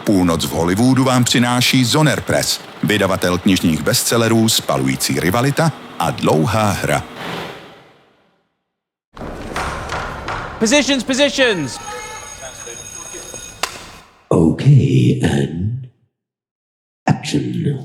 Půlnoc v Hollywoodu vám přináší Zoner Press, vydavatel knižních bestsellerů Spalující rivalita a Dlouhá hra. Positions! Okay, and action.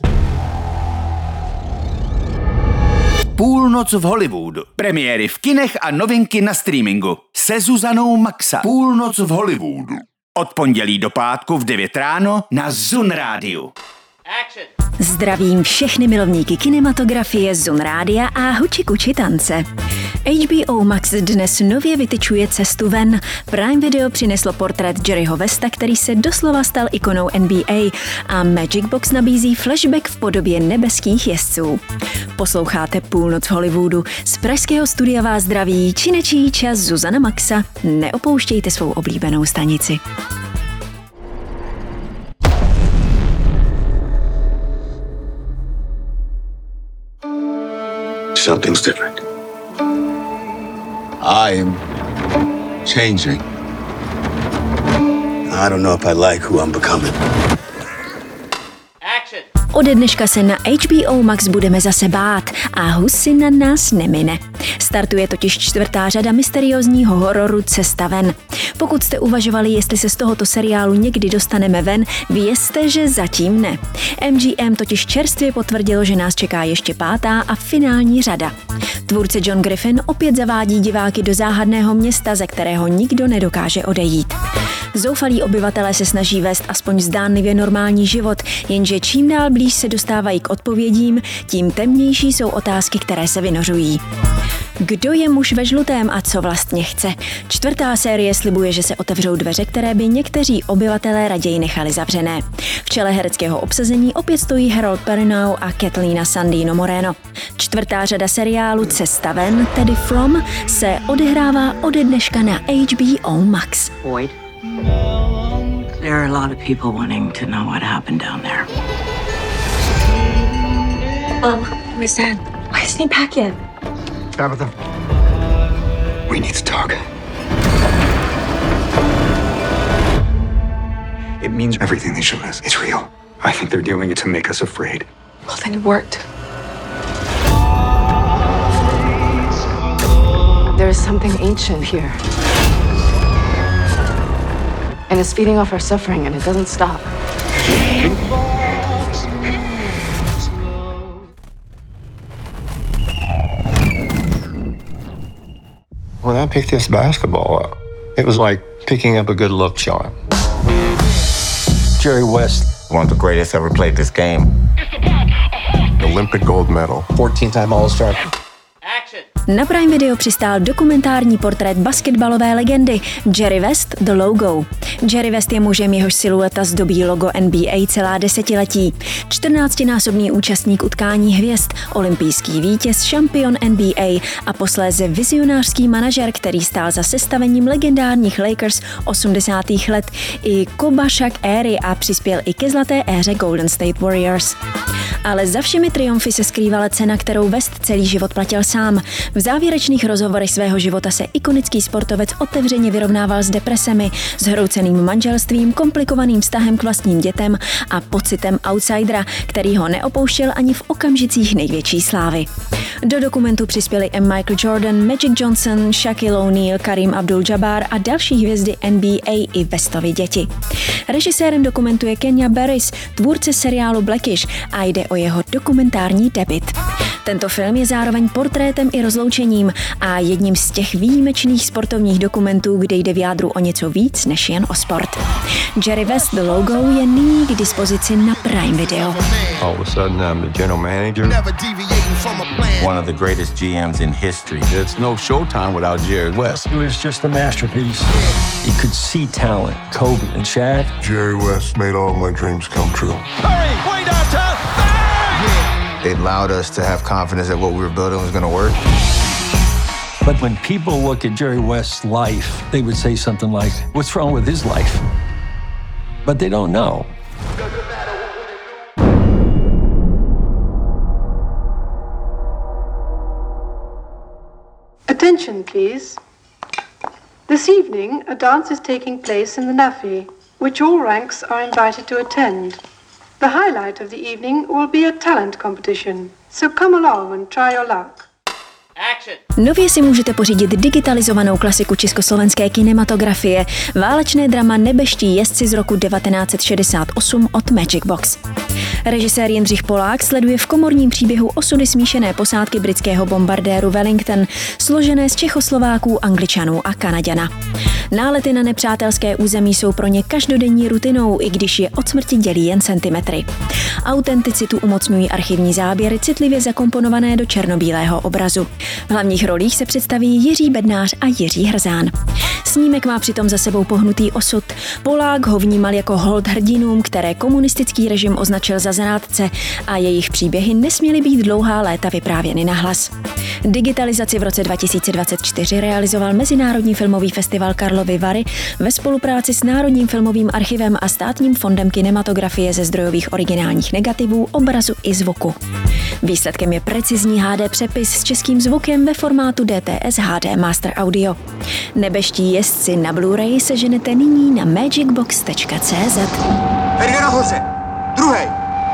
Půlnoc v Hollywoodu. Premiéry v kinech a novinky na streamingu. Se Zuzanou Maxa. Půlnoc v Hollywoodu. Od pondělí do pátku v 9 ráno na Zun Rádiu. Zdravím všechny milovníky kinematografie, Zun Rádia a huči kuči tance. HBO Max dnes nově vytyčuje cestu ven. Prime Video přineslo portrét Jerryho Westa, který se doslova stal ikonou NBA, a Magic Box nabízí flashback v podobě nebeských jezdců. Posloucháte Půlnoc v Hollywoodu. Z pražského studia vás zdraví činečíča Zuzana Maxa. Neopouštějte svou oblíbenou stanici. Something's different. I'm changing. I don't know if I like who I'm becoming. Ode dneška se na HBO Max budeme zase bát a husy na nás nemine. Startuje totiž 4. řada mysteriózního hororu Cesta ven. Pokud jste uvažovali, jestli se z tohoto seriálu někdy dostaneme ven, vězte, že zatím ne. MGM totiž čerstvě potvrdilo, že nás čeká ještě 5. a finální řada. Tvůrce John Griffin opět zavádí diváky do záhadného města, ze kterého nikdo nedokáže odejít. Zoufalí obyvatelé se snaží vést aspoň zdánlivě normální život, jenže čím dál blíž se dostávají k odpovědím, tím temnější jsou otázky, které se vynořují. Kdo je muž ve žlutém a co vlastně chce? 4. série slibuje, že se otevřou dveře, které by někteří obyvatelé raději nechali zavřené. V čele hereckého obsazení opět stojí Harold Perrineau a Kathleen Sandino Moreno. 4. řada seriálu Cesta ven, tedy From, se odehrává ode dneška na HBO Max. Boyd, there are a lot of people wanting to know what happened down there. Where's Dad? Why isn't he back yet? Tabitha, we need to talk. It means everything they showed us. It's real. I think they're doing it to make us afraid. Well, then it worked. There is something ancient here. And it's feeding off our suffering, and it doesn't stop. When I picked this basketball up, it was like picking up a good love charm. Jerry West, one of the greatest ever played this game. Olympic gold medal, 14-time All-Star. Na Prime Video přistál dokumentární portrét basketbalové legendy Jerry West The Logo. Jerry West je mužem, jehož silueta zdobí logo NBA celá desetiletí. 14násobný účastník utkání hvězd, olympijský vítěz, šampion NBA a posléze vizionářský manažer, který stál za sestavením legendárních Lakers 80. let i Kobašak éry a přispěl i ke zlaté éře Golden State Warriors. Ale za všemi triumfy se skrývala cena, kterou West celý život platil sám. V závěrečných rozhovorech svého života se ikonický sportovec otevřeně vyrovnával s depresemi, zhrouceným manželstvím, komplikovaným vztahem k vlastním dětem a pocitem outsidera, který ho neopouštěl ani v okamžicích největší slávy. Do dokumentu přispěli Michael Jordan, Magic Johnson, Shaquille O'Neal, Kareem Abdul-Jabbar a další hvězdy NBA i Westovy děti. Režisérem dokumentu je Kenya Barris, tvůrce seriálu Blackish, a jde o jeho dokumentární debut. Tento film je zároveň portrétem i rozloučením a jedním z těch výjimečných sportovních dokumentů, kde jde v jádru o něco víc než jen o sport. Jerry West The Logo je nyní k dispozici na Prime Video. All of a sudden I'm the general manager. One of the greatest GMs in history. It's no Showtime without Jerry West. It was just a masterpiece. You could see talent. Kobe and Shaq. Jerry West made all my dreams come true. Hurry! Way downtown! It allowed us to have confidence that what we were building was going to work. But when people look at Jerry West's life, they would say something like, what's wrong with his life? But they don't know. Attention, please. This evening, a dance is taking place in the Nafi. which all ranks are invited to attend. The highlight of the evening will be a talent competition, so come along and try your luck. Nově si můžete pořídit digitalizovanou klasiku československé kinematografie, válečné drama Nebeští jezdci z roku 1968 od Magic Box. Režisér Jindřich Polák sleduje v komorním příběhu osudy smíšené posádky britského bombardéru Wellington, složené z Čechoslováků, Angličanů a Kanaďana. Nálety na nepřátelské území jsou pro ně každodenní rutinou, i když je od smrti dělí jen centimetry. Autenticitu umocňují archivní záběry citlivě zakomponované do černobílého obrazu. V hlavních rolích se představí Jiří Bednář a Jiří Hrzán. Snímek má přitom za sebou pohnutý osud. Polák ho vnímal jako hold hrdinům, které komunistický režim označil za zrádce a jejich příběhy nesměly být dlouhá léta vyprávěny nahlas. Digitalizaci v roce 2024 realizoval Mezinárodní filmový festival Karlovy Vary ve spolupráci s Národním filmovým archivem a Státním fondem kinematografie ze zdrojových originálních negativů, obrazu i zvuku. Výsledkem je precizní HD přepis s českým zvukem ve formátu DTS HD Master Audio. Nebeští jezdci na Blu-ray seženete nyní na magicbox.cz. Tady nahoře! Druhej!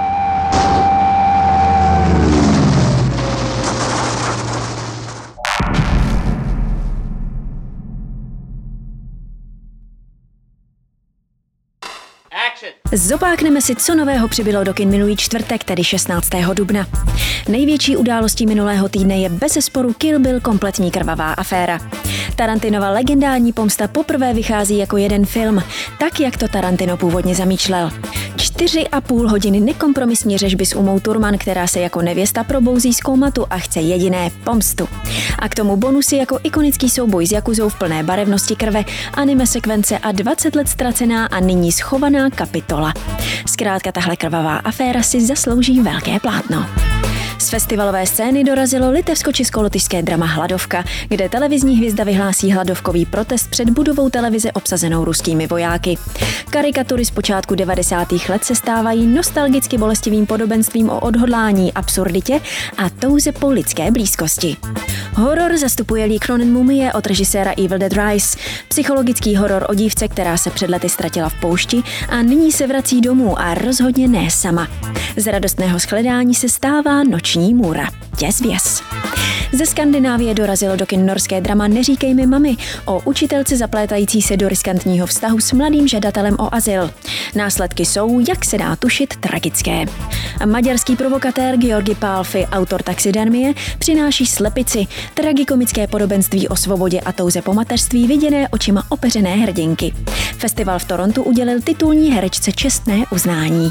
Zopákneme si, co nového přibylo do kin minulý čtvrtek, tedy 16. dubna. Největší událostí minulého týdne je bezesporu Kill Bill kompletní krvavá aféra. Tarantinova legendární pomsta poprvé vychází jako jeden film, tak jak to Tarantino původně zamýšlel. 4,5 hodiny nekompromisní řežby s Umou Thurman, která se jako nevěsta probouzí z kómatu a chce jediné pomstu. A k tomu bonusy jako ikonický souboj s jakuzou v plné barevnosti krve, anime sekvence a 20 let ztracená a nyní schovaná kapitola. Zkrátka tahle krvavá aféra si zaslouží velké plátno. Z festivalové scény dorazilo litevsko-česko-lotyšské drama Hladovka, kde televizní hvězda vyhlásí hladovkový protest před budovou televize obsazenou ruskými vojáky. Karikatury z počátku 90. let se stávají nostalgicky bolestivým podobenstvím o odhodlání, absurditě a touze po lidské blízkosti. Horor zastupuje Lee Cronin Mumie od režiséra Evil Dead Rise, psychologický horor o dívce, která se před lety ztratila v poušti a nyní se vrací domů a rozhodně ne sama. Z radostného shledání se stává noční můra. Děs věs. Ze Skandinávie dorazilo do kin norské drama Neříkej mi mami o učitelce zaplétající se do riskantního vztahu s mladým žadatelem o azyl. Následky jsou, jak se dá tušit, tragické. Maďarský provokatér Georgi Pálfi, autor Taxidermie, přináší Slepici, tragikomické podobenství o svobodě a touze po mateřství viděné očima opeřené hrdinky. Festival v Torontu udělil titulní herečce čestné uznání.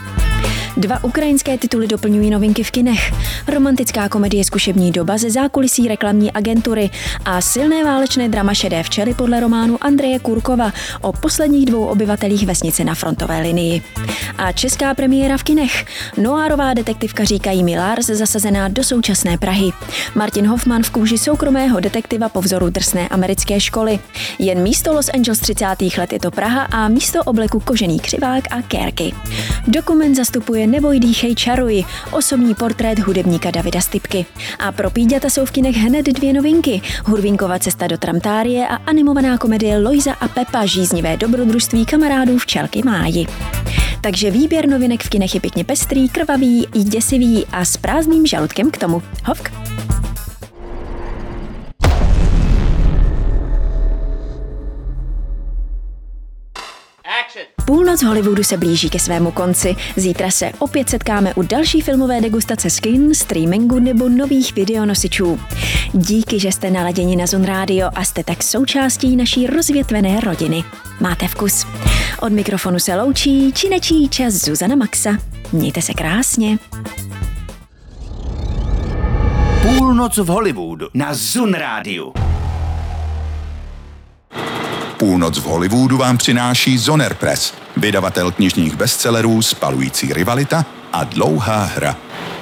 2 ukrajinské tituly doplňují novinky v kinech. Romantická komedie Zkušební doba ze zákulisí reklamní agentury a silné válečné drama Šedé včely podle románu Andreje Kurkova o posledních 2 obyvatelích vesnice na frontové linii. A česká premiéra v kinech. Noárová detektivka Říkají mi Lars zasazená do současné Prahy. Martin Hoffman v kůži soukromého detektiva po vzoru drsné americké školy. Jen místo Los Angeles 30. let je to Praha a místo obleku kožený křivák a kérky. Dokument zastupuje Neboj, dýchej, čaruj, osobní portrét hudebníka Davida Stypky. A pro píďata jsou v kinech hned 2 novinky. Hurvínkova cesta do Tramtárie a animovaná komedie Lojza a Pepa, žíznivé dobrodružství kamarádů včelky Máji. Takže výběr novinek v kinech je pěkně pestrý, krvavý i děsivý a s prázdným žaludkem k tomu. Hovk! Půlnoc Hollywoodu se blíží ke svému konci. Zítra se opět setkáme u další filmové degustace z kin, streamingu nebo nových videonosičů. Díky, že jste naladěni na Zun Radio a jste tak součástí naší rozvětvené rodiny. Máte vkus. Od mikrofonu se loučí činečíča Zuzana Maxa. Mějte se krásně. Půlnoc v Hollywoodu na Zun rádiu. Půlnoc v Hollywoodu vám přináší Zoner Press, vydavatel knižních bestsellerů Spalující rivalita a Dlouhá hra.